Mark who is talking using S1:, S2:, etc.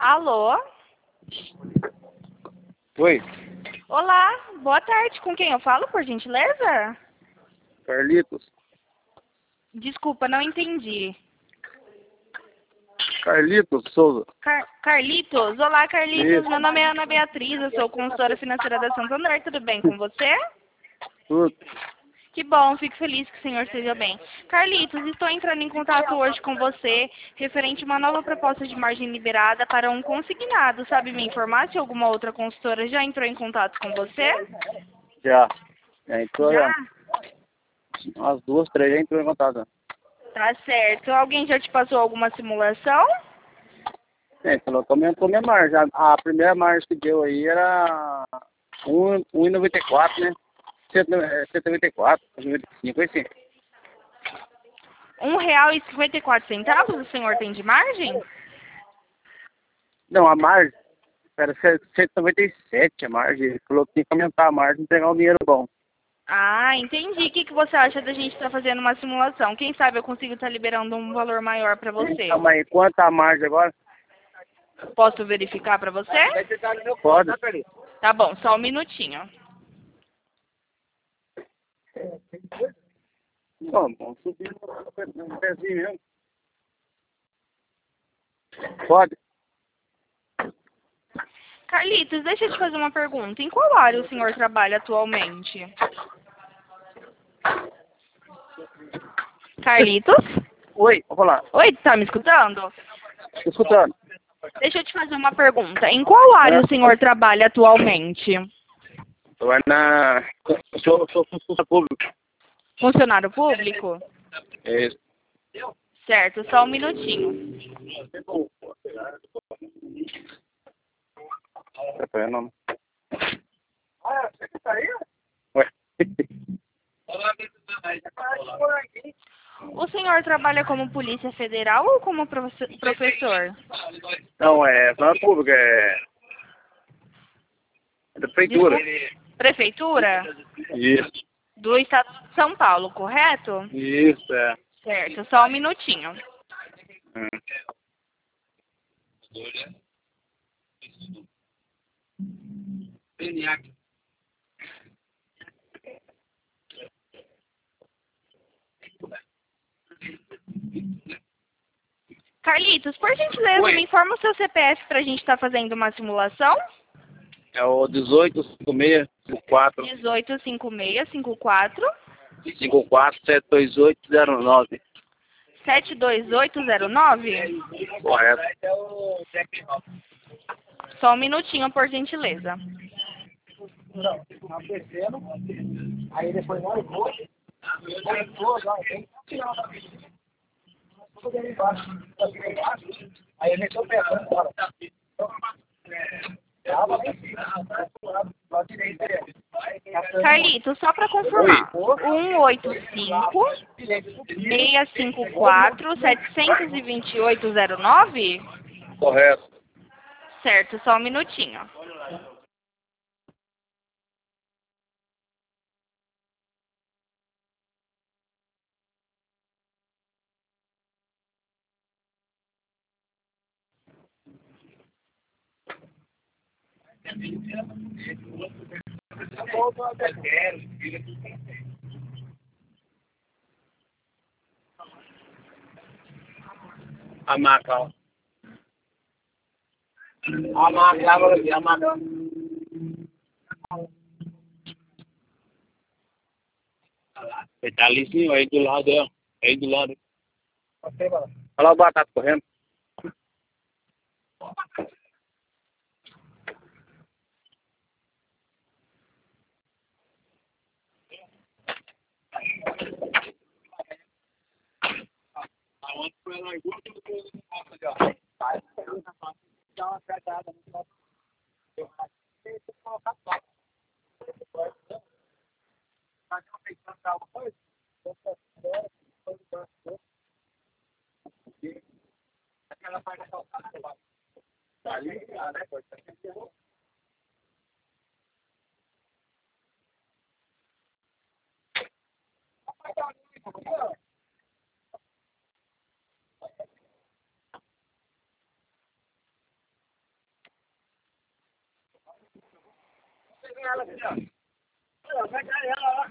S1: Alô?
S2: Oi,
S1: Olá, boa tarde. Com quem eu falo, por gentileza?
S2: Carlitos.
S1: Desculpa, não entendi.
S2: Carlitos Souza.
S1: Carlitos? Olá, Carlitos.
S2: Isso.
S1: Meu nome é Ana Beatriz, eu sou consultora financeira da Santander. Tudo bem com você?
S2: Tudo.
S1: Que bom, fico feliz que o senhor esteja bem. Carlitos, estou entrando em contato hoje com você referente a uma nova proposta de margem liberada para um consignado. Sabe me informar se alguma outra consultora já entrou em contato com você?
S2: Já. Já entrou,
S1: Já?
S2: já. Umas duas, três já entrou em contato.
S1: Tá certo. Alguém já te passou alguma simulação?
S2: Falou que aumentou minha margem. A primeira margem que deu aí era 1,94, né? 194, 195, assim.
S1: R$1,54 o senhor tem de margem?
S2: Não, a margem era 197 a margem. Ele falou que tinha que aumentar a margem e pegar um dinheiro bom.
S1: Ah, entendi. O que você acha da gente estar fazendo uma simulação? Quem sabe eu consigo estar liberando um valor maior para você.
S2: Então, mas quanto a margem agora?
S1: Posso verificar para você?
S2: Pode.
S1: Tá bom, só um minutinho.
S2: Bom, vamos subir um pezinho mesmo. Pode.
S1: Carlitos, deixa eu te fazer uma pergunta. Em qual área o senhor trabalha atualmente? Carlitos?
S2: Oi, vou falar.
S1: Oi, tá me escutando?
S2: Tô escutando.
S1: Deixa eu te fazer uma pergunta. Em qual área o senhor trabalha atualmente?
S2: Vai na... Sou funcionário público.
S1: Funcionário público?
S2: É isso.
S1: Certo, só um minutinho.
S2: É não. Ué.
S1: O senhor trabalha como polícia federal ou como professor?
S2: Não, é funcionário público, é da prefeitura.
S1: Desculpe, prefeitura?
S2: Isso.
S1: Do estado de São Paulo, correto?
S2: Isso, é.
S1: Certo, só um minutinho.
S2: Hum.
S1: Carlitos, por gentileza,
S2: Oi.
S1: me informa o seu CPF para a gente estar fazendo uma simulação?
S2: É o 1856 54
S1: 185654
S2: 54 72809.
S1: 72809?
S2: Correto.
S1: Só um minutinho, por gentileza.
S3: Aí depois nós vamos, aí ele entrou pensando, bora.
S1: Carlitos, só para confirmar. 185-654-72809?
S2: Correto.
S1: Certo, só um minutinho.
S2: A maca, ó.
S3: A máquina, agora aqui, a máquina.
S2: Ele tá ali sim, ó, aí do lado, ó. Aí do lado. Olha lá o batata correndo. Aonde foi ela largou, tudo que eu não posso ali, ó.
S3: Dá uma pegada no nosso. Aquela parte da calçada, ali, né? Pegar ela aqui, ó. Olha, vai cair ela, ó.